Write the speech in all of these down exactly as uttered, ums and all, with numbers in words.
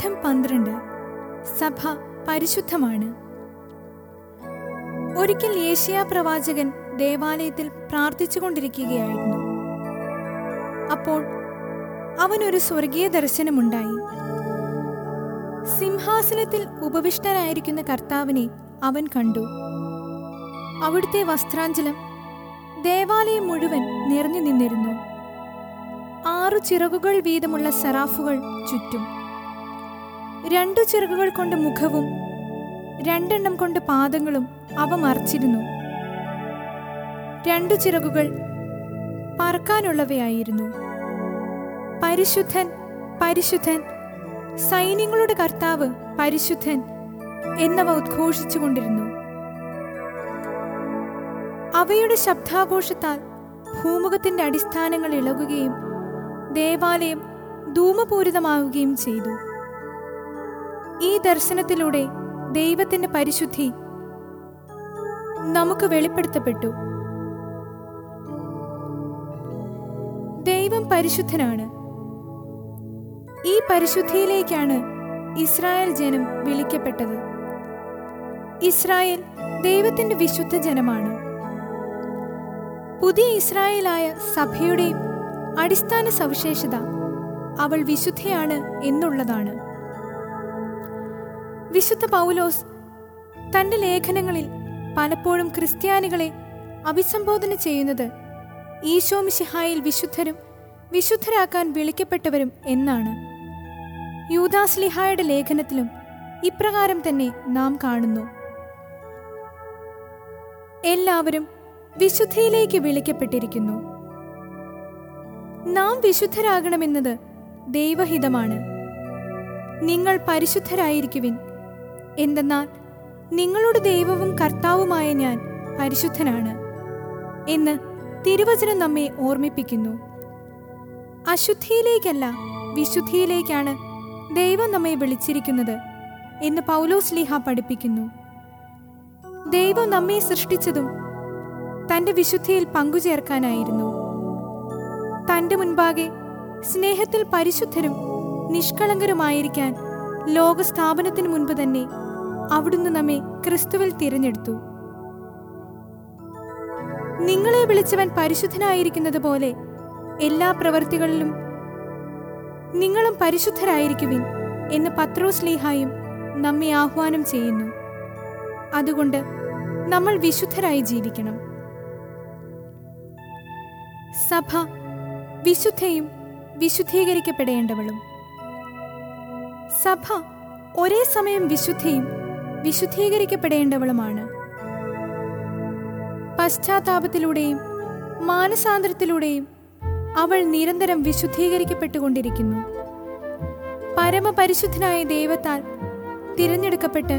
പാഠം പന്ത്രണ്ട്. സഭ പരിശുദ്ധമാണ്. ഒരിക്കൽ യേശയ്യാ പ്രവാചകൻ ദേവാലയത്തിൽ പ്രാർത്ഥിച്ചുകൊണ്ടിരിക്കുകയായിരുന്നു. അപ്പോൾ അവനൊരു സ്വർഗീയ ദർശനമുണ്ടായി. സിംഹാസനത്തിൽ ഉപവിഷ്ടനായിരിക്കുന്ന കർത്താവിനെ അവൻ കണ്ടു. അവിടുത്തെ വസ്ത്രാഞ്ചലം ദേവാലയം മുഴുവൻ നിറഞ്ഞു നിന്നിരുന്നു. ആറു ചിറകുകൾ വീതമുള്ള സെറാഫുകൾ ചുറ്റും. രണ്ടു ചിറകുകൾ കൊണ്ട് മുഖവും രണ്ടെണ്ണം കൊണ്ട് പാദങ്ങളും അവ മറച്ചിരുന്നു. രണ്ടു ചിറകുകൾ പറക്കാനുള്ളവയായിരുന്നു. പരിശുദ്ധൻ, പരിശുദ്ധൻ, സൈന്യങ്ങളുടെ കർത്താവ് പരിശുദ്ധൻ എന്നവ ഉദ്ഘോഷിച്ചുകൊണ്ടിരുന്നു. അവയുടെ ശബ്ദാഘോഷത്താൽ ഭൂമുഖത്തിന്റെ അടിസ്ഥാനങ്ങൾ ഇളകുകയും ദേവാലയം ധൂമപൂരിതമാവുകയും ചെയ്തു. ഈ ദർശനത്തിലൂടെ ദൈവത്തിന്റെ പരിശുദ്ധി നമുക്ക് വെളിപ്പെടുത്തപ്പെട്ടു. ദൈവം പരിശുദ്ധനാണ്. ഈ പരിശുദ്ധിയിലേക്കാണ് ഇസ്രായേൽ ജനം വിളിക്കപ്പെട്ടത്. ഇസ്രായേൽ ദൈവത്തിന്റെ വിശുദ്ധ ജനമാണ്. പുതിയ ഇസ്രായേലായ സഭയുടെയും അടിസ്ഥാന സവിശേഷത അവൾ വിശുദ്ധയാണ് എന്നുള്ളതാണ്. വിശുദ്ധ പൗലോസ് തന്റെ ലേഖനങ്ങളിൽ പലപ്പോഴും ക്രിസ്ത്യാനികളെ അഭിസംബോധന ചെയ്യുന്നത് ഈശോ മിശിഹായിൽ വിശുദ്ധരും വിശുദ്ധരാക്കാൻ വിളിക്കപ്പെട്ടവരും എന്നാണ്. യൂദാസ്ലീഹായുടെ ലേഖനത്തിലും ഇപ്രകാരം തന്നെ നാം കാണുന്നു. എല്ലാവരും വിശുദ്ധിയിലേക്ക് വിളിക്കപ്പെട്ടിരിക്കുന്നു. നാം വിശുദ്ധരാകണമെന്നത് ദൈവഹിതമാണ്. നിങ്ങൾ പരിശുദ്ധരായിരിക്കുവിൻ, എന്തെന്നാൽ നിങ്ങളുടെ ദൈവവും കർത്താവുമായ ഞാൻ പരിശുദ്ധനാണ് എന്ന് തിരുവചനം നമ്മെ ഓർമ്മിപ്പിക്കുന്നു. അശുദ്ധിയിലേക്കല്ല, വിശുദ്ധിയിലേക്കാണ് ദൈവം നമ്മെ വിളിച്ചിരിക്കുന്നത് എന്ന് പൗലോസ്ലീഹ പഠിപ്പിക്കുന്നു. ദൈവം നമ്മെ സൃഷ്ടിച്ചതും തന്റെ വിശുദ്ധിയിൽ പങ്കുചേർക്കാനായിരുന്നു. തന്റെ മുൻപാകെ സ്നേഹത്തിൽ പരിശുദ്ധരും നിഷ്കളങ്കരുമായിരിക്കാൻ ലോകസ്ഥാപനത്തിന് മുൻപ് തന്നെ അവിടുന്ന് നമ്മെ ക്രിസ്തുവിൽ തിരഞ്ഞെടുത്തു. നിങ്ങളെ വിളിച്ചവൻ പരിശുദ്ധനായിരിക്കുന്നത് പോലെ എല്ലാ പ്രവൃത്തികളിലും നിങ്ങളും പരിശുദ്ധരായിരിക്കുവിൻ എന്ന് പത്രോസ്ലീഹായും നമ്മെ ആഹ്വാനം ചെയ്യുന്നു. അതുകൊണ്ട് നമ്മൾ വിശുദ്ധരായി ജീവിക്കണം. സഭ വിശുദ്ധയും വിശുദ്ധീകരിക്കപ്പെടേണ്ടവളും. സഭ ഒരേ സമയം വിശുദ്ധയും വിശുദ്ധീകരിക്കപ്പെടേണ്ടവളുമാണ്. പശ്ചാത്താപത്തിലൂടെയും മാനസാന്തരത്തിലൂടെയും അവൾ നിരന്തരം വിശുദ്ധീകരിക്കപ്പെട്ടുകൊണ്ടിരിക്കുന്നു. പരമപരിശുദ്ധനായ ദൈവത്താൽ തിരഞ്ഞെടുക്കപ്പെട്ട്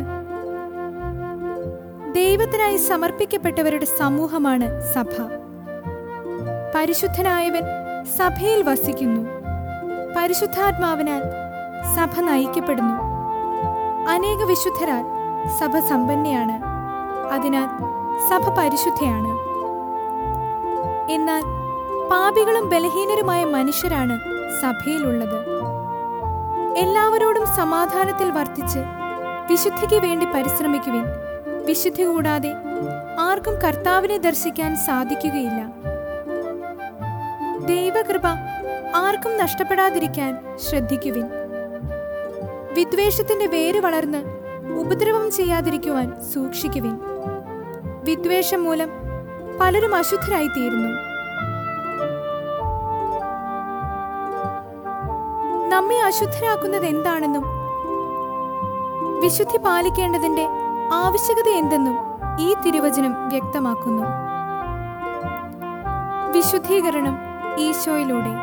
ദൈവത്തിനായി സമർപ്പിക്കപ്പെട്ടവരുടെ സമൂഹമാണ് സഭ. പരിശുദ്ധനായവൻ സഭയിൽ വസിക്കുന്നു. പരിശുദ്ധാത്മാവിനാൽ സഭ നയിക്കപ്പെടുന്നു. അനേക വിശുദ്ധരാൽ സഭ സമ്പന്നയാണ്. അതിനാൽ സഭ പരിശുദ്ധയാണ്. എന്നാൽ പാപികളും ബലഹീനരുമായ മനുഷ്യരാണ് സഭയിലുള്ളത്. എല്ലാവരോടും സമാധാനത്തിൽ വർത്തിച്ച് വിശുദ്ധിക്ക് വേണ്ടി പരിശ്രമിക്കുവിൻ. വിശുദ്ധി കൂടാതെ ആർക്കും കർത്താവിനെ ദർശിക്കാൻ സാധിക്കുകയില്ല. ദൈവകൃപ ആർക്കും നഷ്ടപ്പെടാതിരിക്കാൻ ശ്രദ്ധിക്കുവിൻ. വിദ്വേഷത്തിന്റെ വേര് വളർന്ന് ഉപദ്രവം ചെയ്യാതിരിക്കുവാൻ സൂക്ഷിക്കുവിൻ. വിദ്വേഷം മൂലം പലരും അശുദ്ധരായിത്തീരുന്നു. നമ്മെ അശുദ്ധരാക്കുന്നത് എന്താണെന്നും വിശുദ്ധി പാലിക്കേണ്ടതിന്റെ ആവശ്യകത എന്തെന്നും ഈ തിരുവചനം വ്യക്തമാക്കുന്നു. വിശുദ്ധീകരണം ഈശോയിലൂടെ.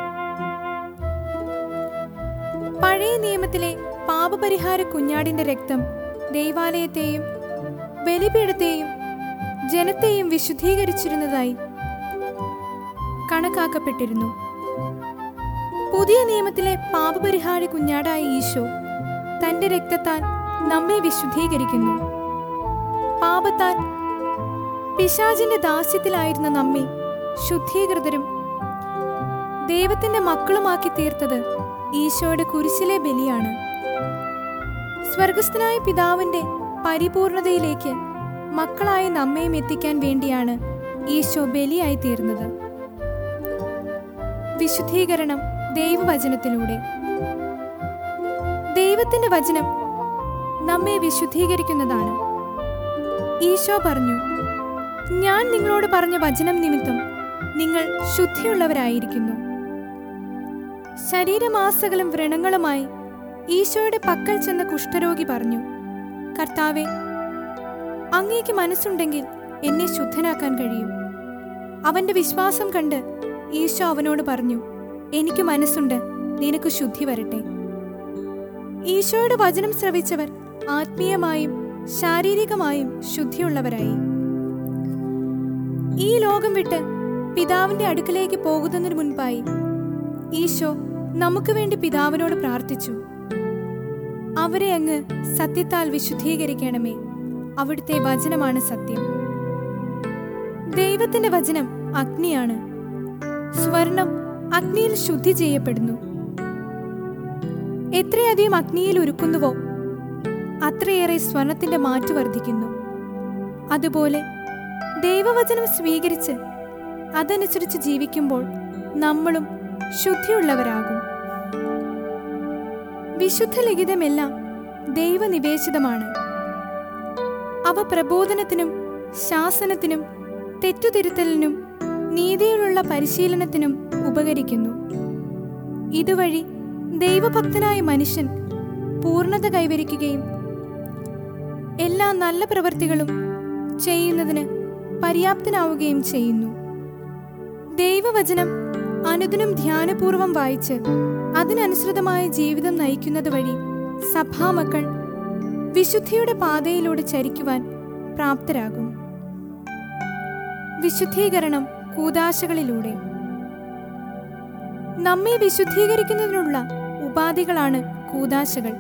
പഴയ നിയമത്തിലെ പാപപരിഹാര കുഞ്ഞാടിന്റെ രക്തം ദൈവാലയത്തെയും ബലിപീഠത്തെയും ജനത്തെയും വിശുദ്ധീകരിച്ചിരുന്നതായി കണക്കാക്കപ്പെട്ടിരുന്നു. പുതിയ നിയമത്തിലെ പാപപരിഹാര കുഞ്ഞാടായ ഈശോ തന്റെ രക്തത്താൽ നമ്മെ വിശുദ്ധീകരിക്കുന്നു. പാപത്താൽ പിശാചിന്റെ ദാസ്യത്തിലായിരുന്ന നമ്മെ ശുദ്ധീകൃതരും ദൈവത്തിന്റെ മക്കളുമാക്കി തീർത്തത് ഈശോയുടെ കുരിശിലെ ബലിയാണ്. സ്വർഗസ്ഥനായ പിതാവിന്റെ പരിപൂർണതയിലേക്ക് മക്കളായ നമ്മയും എത്തിക്കാൻ വേണ്ടിയാണ് ഈശോ ബലിയായി തീർന്നത്. വിശുദ്ധീകരണം ദൈവവചനത്തിലൂടെ. ദൈവത്തിന്റെ വചനം നമ്മെ വിശുദ്ധീകരിക്കുന്നതാണ്. ഈശോ പറഞ്ഞു, ഞാൻ നിങ്ങളോട് പറഞ്ഞ വചനം നിമിത്തം നിങ്ങൾ ശുദ്ധിയുള്ളവരായിരിക്കുന്നു. ശരീരമാസകലം വ്രണങ്ങളുമായി ഈശോയുടെ പക്കൽ ചെന്ന കുഷ്ഠരോഗി പറഞ്ഞു, കർത്താവേ, അങ്ങേക്ക് മനസ്സുണ്ടെങ്കിൽ എന്നെ ശുദ്ധനാക്കാൻ കഴിയും. അവന്റെ വിശ്വാസം കണ്ട് ഈശോ അവനോട് പറഞ്ഞു, എനിക്ക് മനസ്സുണ്ട്, നിനക്ക് ശുദ്ധി വരട്ടെ. ഈശോയുടെ വചനം ശ്രവിച്ചവർ ആത്മീയമായും ശാരീരികമായും ശുദ്ധിയുള്ളവരായി. ഈ ലോകം വിട്ട് പിതാവിന്റെ അടുക്കലേക്ക് പോകുന്നതിന് മുൻപായി ഈശോ നമുക്ക് വേണ്ടി പിതാവിനോട് പ്രാർത്ഥിച്ചു, അവരെ അങ്ങ് സത്യത്താൽ വിശുദ്ധീകരിക്കണമേ, അവിടുത്തെ വചനമാണ് സത്യം. ദൈവത്തിന്റെ വചനം അഗ്നിയാണ്. സ്വർണം അഗ്നിയിൽ ശുദ്ധി ചെയ്യപ്പെടുന്നു. എത്രയധികം അഗ്നിയിൽ ഒരുക്കുന്നുവോ അത്രയേറെ സ്വർണത്തിന്റെ മാറ്റു വർദ്ധിക്കുന്നു. അതുപോലെ ദൈവവചനം സ്വീകരിച്ച് അതനുസരിച്ച് ജീവിക്കുമ്പോൾ നമ്മളും ശുദ്ധിയുള്ളവരാകും. വിശുദ്ധ ലിഖിതമെല്ലാം ദൈവനിവേശിതമാണ്. അവ പ്രബോധനത്തിനും ശാസനത്തിനും തെറ്റുതിരുത്തലിനും നീതിയിലുള്ള പരിശീലനത്തിനും ഉപകരിക്കുന്നു. ഇതുവഴി ദൈവഭക്തനായ മനുഷ്യൻ പൂർണ്ണത കൈവരിക്കുകയും എല്ലാ നല്ല പ്രവൃത്തികളും ചെയ്യുന്നതിന് പര്യാപ്തനാവുകയും ചെയ്യുന്നു. ദൈവവചനം അനുദിനം ധ്യാനപൂർവം വായിച്ച് അതിനനുസൃതമായ ജീവിതം നയിക്കുന്നത് വഴി സഭാമക്കൾ വിശുദ്ധിയുടെ പാതയിലൂടെ ചരിക്കുവാൻ പ്രാപ്തരാകും. വിശുദ്ധീകരണം കൂദാശകളിലൂടെ. നമ്മെ വിശുദ്ധീകരിക്കുന്നതിനുള്ള ഉപാധികളാണ് കൂദാശകൾ.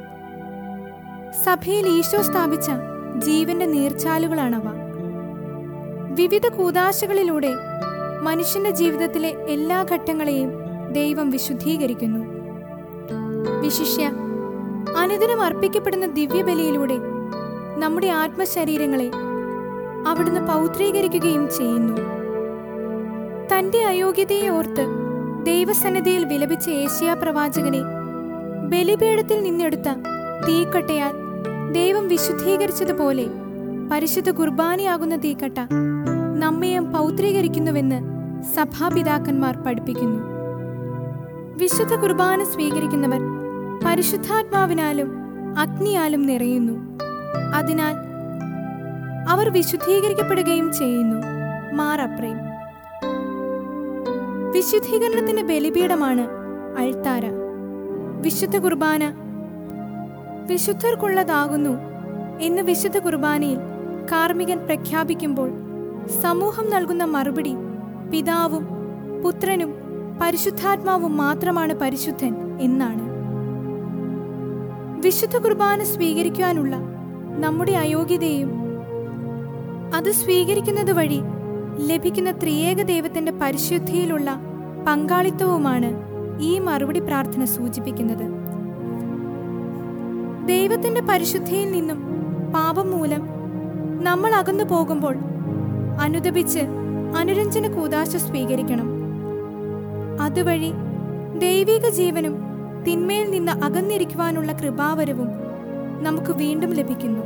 സഭയിൽ ഈശോ സ്ഥാപിച്ച ജീവന്റെ നീർച്ചാലുകളാണവ. വിവിധ കൂദാശകളിലൂടെ മനുഷ്യന്റെ ജീവിതത്തിലെ എല്ലാ ഘട്ടങ്ങളെയും ദൈവം വിശുദ്ധീകരിക്കുന്നു. വിശിഷ്യ അനുദിനം അർപ്പിക്കപ്പെടുന്ന ദിവ്യബലിയിലൂടെ നമ്മുടെ ആത്മശരീരങ്ങളെ അവിടുന്ന് പൗത്രീകരിക്കുകയും ചെയ്യുന്നു. തന്റെ അയോഗ്യതയെ ഓർത്ത് ദൈവസന്നിധിയിൽ വിലപിച്ച ഏശയ്യാ പ്രവാചകനെ ബലിപീഠത്തിൽ നിന്നെടുത്ത തീക്കട്ടയാൽ ദൈവം വിശുദ്ധീകരിച്ചതുപോലെ പരിശുദ്ധ കുർബാനയാകുന്ന തീക്കട്ട നമ്മയും പൗത്രീകരിക്കുന്നുവെന്ന് സഭാപിതാക്കന്മാർ പഠിപ്പിക്കുന്നു. വിശുദ്ധ കുർബാന സ്വീകരിക്കുന്നവർ പരിശുദ്ധാത്മാവിനാലും അഗ്നിയാലും നിറയുന്നു. അതിനാൽ അവർ വിശുദ്ധീകരിക്കപ്പെടുകയും ചെയ്യുന്നു. മാർ അപ്രേം. വിശുദ്ധീകരണത്തിന്റെ ബലിപീഠമാണ് അൾത്താര. വിശുദ്ധ കുർബാന വിശുദ്ധർക്കുള്ളതാകുന്നു എന്ന് വിശുദ്ധ കുർബാനയിൽ കാർമ്മികൻ പ്രഖ്യാപിക്കുമ്പോൾ സമൂഹം നൽകുന്ന മറുപടി പിതാവും പുത്രനും പരിശുദ്ധാത്മാവും മാത്രമാണ് പരിശുദ്ധൻ എന്നാണ്. വിശുദ്ധ കുർബാന സ്വീകരിക്കാനുള്ള നമ്മുടെ അയോഗ്യതയും അത് സ്വീകരിക്കുന്നത് വഴി ലഭിക്കുന്ന ത്രിയേക ദൈവത്തിന്റെ പരിശുദ്ധിയിലുള്ള പങ്കാളിത്തവുമാണ് ഈ മറുപടി പ്രാർത്ഥന സൂചിപ്പിക്കുന്നത്. ദൈവത്തിന്റെ പരിശുദ്ധിയിൽ നിന്നും പാപം മൂലം നമ്മൾ അകന്നു പോകുമ്പോൾ അനുദപിച്ച് അനുരഞ്ജന കൂദാശ സ്വീകരിക്കണം. അതുവഴി ദൈവിക ജീവനും തിന്മയിൽ നിന്ന് അകന്നിരിക്കുവാനുള്ള കൃപാവരവും നമുക്ക് വീണ്ടും ലഭിക്കുന്നു.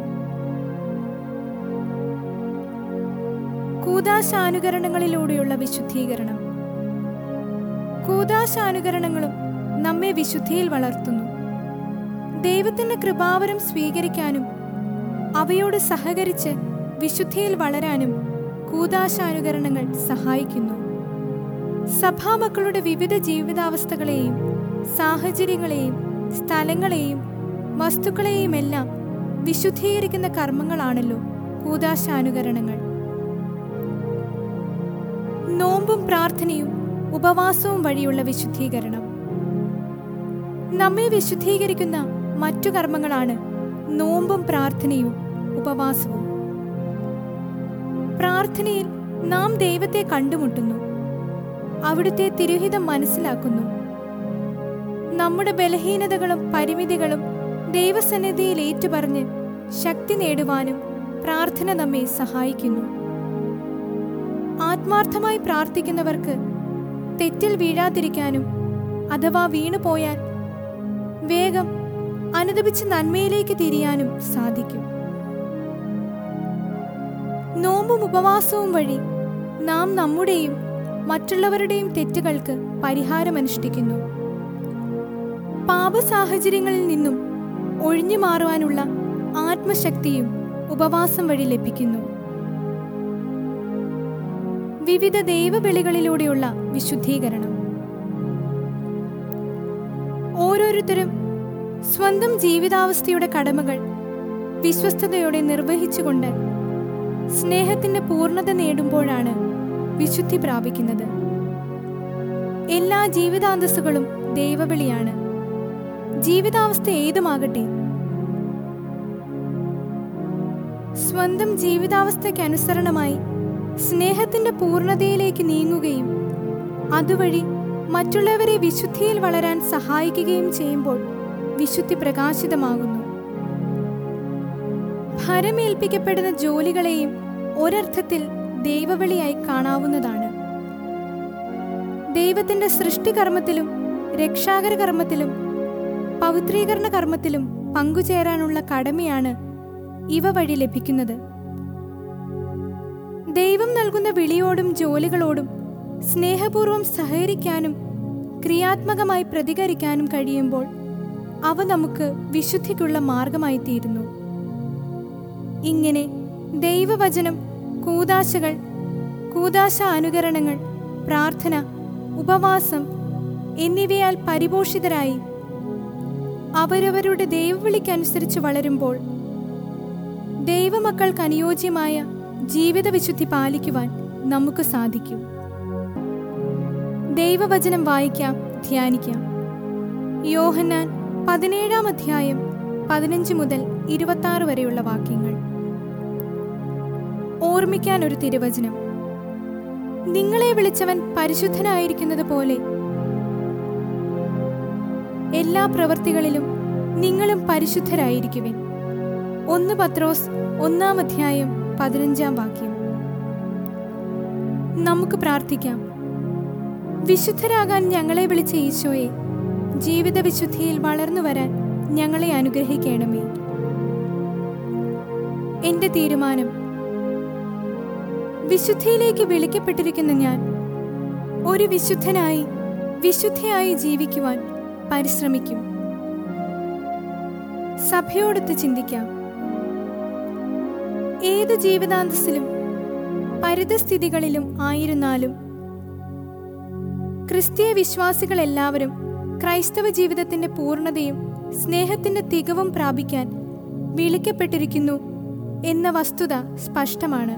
കൂദാശാനുകരണങ്ങളിലൂടെയുള്ള വിശുദ്ധീകരണം. കൂദാശാനുകരണങ്ങളും നമ്മെ വിശുദ്ധിയിൽ വളർത്തുന്നു. ദൈവത്തിന്റെ കൃപാവരം സ്വീകരിക്കാനും അവയോട് സഹകരിച്ച് വിശുദ്ധിയിൽ വളരാനും കൂദാശാനുകരണങ്ങൾ സഹായിക്കുന്നു. സഭാമക്കളുടെ വിവിധ ജീവിതാവസ്ഥകളെയും സാഹചര്യങ്ങളെയും സ്ഥലങ്ങളെയും വസ്തുക്കളെയും എല്ലാം വിശുദ്ധീകരിക്കുന്ന കർമ്മങ്ങളാണല്ലോ കൂദാശാനുകരണങ്ങൾ. നോമ്പും പ്രാർത്ഥനയും ഉപവാസവും വഴിയുള്ള വിശുദ്ധീകരണം. നമ്മെ വിശുദ്ധീകരിക്കുന്ന മറ്റു കർമ്മങ്ങളാണ് നോമ്പും പ്രാർത്ഥനയും ഉപവാസവും. പ്രാർത്ഥനയിൽ നാം ദൈവത്തെ കണ്ടുമുട്ടുന്നു, അവിടുത്തെ തിരുഹിതം മനസ്സിലാക്കുന്നു. നമ്മുടെ ബലഹീനതകളും പരിമിതികളും ദൈവസന്നിധിയിൽ ഏറ്റുപറഞ്ഞ് ശക്തി നേടുവാനും പ്രാർത്ഥന നമ്മെ സഹായിക്കുന്നു. ആത്മാർത്ഥമായി പ്രാർത്ഥിക്കുന്നവർക്ക് തെറ്റിൽ വീഴാതിരിക്കാനും അഥവാ വീണുപോയാൽ വേഗം അനുദപിച്ച് നന്മയിലേക്ക് തിരിയാനും സാധിക്കും. നോമ്പും ഉപവാസവും വഴി നാം നമ്മുടെയും മറ്റുള്ളവരുടെയും തെറ്റുകൾക്ക് പരിഹാരമനുഷ്ഠിക്കുന്നു. പാപസാഹചര്യങ്ങളിൽ നിന്നും ഒഴിഞ്ഞു മാറുവാനുള്ള ആത്മശക്തിയും ഉപവാസം വഴി ലഭിക്കുന്നു. വിവിധ ദൈവവിളികളിലൂടെയുള്ള വിശുദ്ധീകരണം. ഓരോരുത്തരും സ്വന്തം ജീവിതാവസ്ഥയുടെ കടമകൾ വിശ്വസ്തയോടെ നിർവഹിച്ചുകൊണ്ട് സ്നേഹത്തിന്റെ പൂർണ്ണത നേടുമ്പോഴാണ് വിശുദ്ധി പ്രാപിക്കുന്നത്. എല്ലാ ജീവിതാന്തസ്സുകളും ദൈവവിളിയാണ്. ജീവിതാവസ്ഥ ഏതുമാകട്ടെ, സ്വന്തം ജീവിതാവസ്ഥയ്ക്കനുസരണമായി സ്നേഹത്തിന്റെ പൂർണ്ണതയിലേക്ക് നീങ്ങുകയും അതുവഴി മറ്റുള്ളവരെ വിശുദ്ധിയിൽ വളരാൻ സഹായിക്കുകയും ചെയ്യുമ്പോൾ വിശുദ്ധി പ്രകാശിതമാകുന്നു. ഭരമേൽപ്പിക്കപ്പെടുന്ന ജോലികളെയും ഒരർത്ഥത്തിൽ ദൈവവിളിയായി കാണാവുന്നതാണ്. ദൈവത്തിന്റെ സൃഷ്ടികർമ്മത്തിലും രക്ഷാകര കർമ്മത്തിലും പവിത്രീകരണ കർമ്മത്തിലും പങ്കുചേരാനുള്ള കടമയാണ് ഇവ വഴി ലഭിക്കുന്നത്. ദൈവം നൽകുന്ന വിളിയോടും ജോലികളോടും സ്നേഹപൂർവം സഹകരിക്കാനും ക്രിയാത്മകമായി പ്രതികരിക്കാനും കഴിയുമ്പോൾ അവ നമുക്ക് വിശുദ്ധിക്കുള്ള മാർഗമായി തീരുന്നു. ഇങ്ങനെ ദൈവവചനം, കൂദാശകൾ, കൂദാശ അനുകരണങ്ങൾ, പ്രാർത്ഥന, ഉപവാസം എന്നിവയാൽ പരിപോഷിതരായി അവരവരുടെ ദൈവവിളിക്കനുസരിച്ച് വളരുമ്പോൾ ദൈവമക്കൾക്ക് അനുയോജ്യമായ ജീവിത വിശുദ്ധി പാലിക്കുവാൻ നമുക്ക് സാധിക്കും. ദൈവവചനം വായിക്കാം, ധ്യാനിക്കാം. യോഹന്നാൻ പതിനേഴാം അധ്യായം പതിനഞ്ച് മുതൽ ഇരുപത്തി ആറ് വരെയുള്ള വാക്യങ്ങൾ. ഓർമ്മിക്കാൻ ഒരു തിരുവചനം. നിങ്ങളെ വിളിച്ചവൻ പരിശുദ്ധനായിരിക്കുന്നത് പോലെ എല്ലാ പ്രവൃത്തികളിലും നിങ്ങളും പരിശുദ്ധരായിരിക്കുവിൻ. ഒന്ന് പത്രോസ് ഒന്നാം അധ്യായം പതിനഞ്ചാം വാക്യം. നമുക്ക് പ്രാർത്ഥിക്കാം. വിശുദ്ധരാകാൻ ഞങ്ങളെ വിളിച്ച ഈശോയെ, ജീവിത വിശുദ്ധിയിൽ വളർന്നു വരാൻ ഞങ്ങളെ അനുഗ്രഹിക്കണമേ. എന്റെ തീരുമാനം. വിശുദ്ധിയിലേക്ക് വിളിക്കപ്പെട്ടിരിക്കുന്ന ഞാൻ ഒരു വിശുദ്ധനായി വിശുദ്ധിയായി ജീവിക്കുവാൻ പരിശ്രമിക്കും. സഭയോടൊത്ത് ചിന്തിക്കാം. ഏത് ജീവിതാന്തസ്സിലും പരിതസ്ഥിതികളിലും ആയിരുന്നാലും ക്രിസ്തീയ വിശ്വാസികൾ എല്ലാവരും ക്രൈസ്തവ ജീവിതത്തിന്റെ പൂർണ്ണതയും സ്നേഹത്തിന്റെ തികവും പ്രാപിക്കാൻ വിളിക്കപ്പെട്ടിരിക്കുന്നു എന്ന വസ്തുത സ്പഷ്ടമാണ്.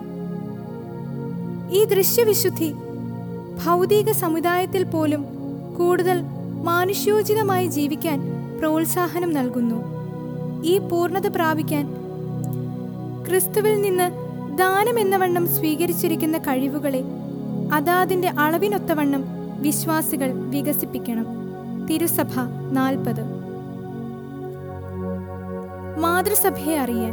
ഈ ദൃശ്യവിശുദ്ധി ഭൗതിക സമുദായത്തിൽ പോലും കൂടുതൽ മാനുഷ്യോചിതമായി ജീവിക്കാൻ പ്രോത്സാഹനം നൽകുന്നു. ഈ പൂർണ്ണത പ്രാപിക്കാൻ ക്രിസ്തുവിൽ നിന്ന് ദാനം എന്നവണ്ണം സ്വീകരിച്ചിരിക്കുന്ന കഴിവുകളെ അതാതിന്റെ അളവിനൊത്തവണ്ണം വിശ്വാസികൾ വികസിപ്പിക്കണം. തിരുസഭ നാൽപ്പത്. മാതൃസഭയെ അറിയാൻ.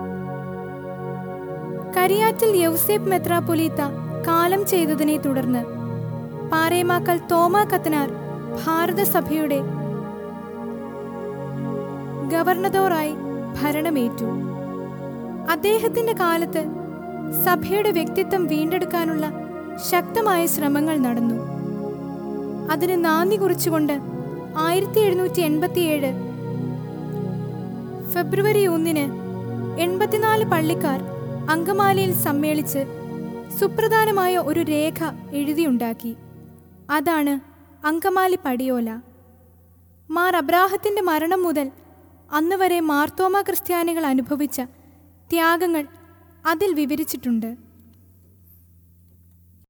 കരിയാറ്റിൽ യൗസേപ്പ് മെത്രാപ്പൊലീത്ത കാലം ചെയ്തതിനെ തുടർന്ന് പാറേമാക്കൽ തോമാ കത്തനാർ ഭാരതസഭയുടെ ഗവർണറോറായി ഭരണമേറ്റു. അദ്ദേഹത്തിന്റെ കാലത്ത് സഭയുടെ വ്യക്തിത്വം വീണ്ടെടുക്കാനുള്ള ശക്തമായ ശ്രമങ്ങൾ നടന്നു. അതിന് നാന്ദി കുറിച്ചുകൊണ്ട് ആയിരത്തി എഴുന്നൂറ്റി എൺപത്തിയേഴ് ഫെബ്രുവരി ഒന്നിന് എൺപത്തിനാല് പള്ളിക്കാർ അങ്കമാലിയിൽ സമ്മേളിച്ച് സുപ്രധാനമായ ഒരു രേഖ എഴുതിയുണ്ടാക്കി. അതാണ് അങ്കമാലി പടിയോല. മാർ അബ്രാഹത്തിന്റെ മരണം മുതൽ അന്നുവരെ മാർത്തോമ ക്രിസ്ത്യാനികൾ അനുഭവിച്ച ത്യാഗങ്ങൾ അതിൽ വിവരിച്ചിട്ടുണ്ട്.